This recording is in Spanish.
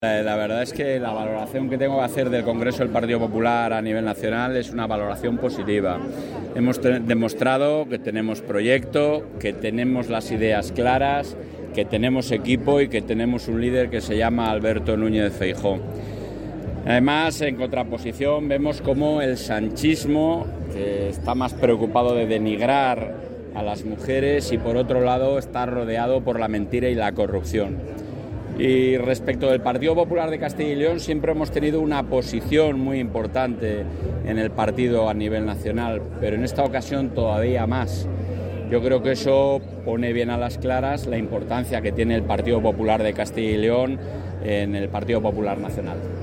La verdad es que la valoración que tengo que hacer del Congreso del Partido Popular a nivel nacional es una valoración positiva. Hemos demostrado que tenemos proyecto, que tenemos las ideas claras, que tenemos equipo y que tenemos un líder que se llama Alberto Núñez Feijóo. Además, en contraposición, vemos cómo el sanchismo, que está más preocupado de denigrar a las mujeres y por otro lado está rodeado por la mentira y la corrupción. Y respecto del Partido Popular de Castilla y León, siempre hemos tenido una posición muy importante en el partido a nivel nacional, pero en esta ocasión todavía más. Yo creo que eso pone bien a las claras la importancia que tiene el Partido Popular de Castilla y León en el Partido Popular Nacional.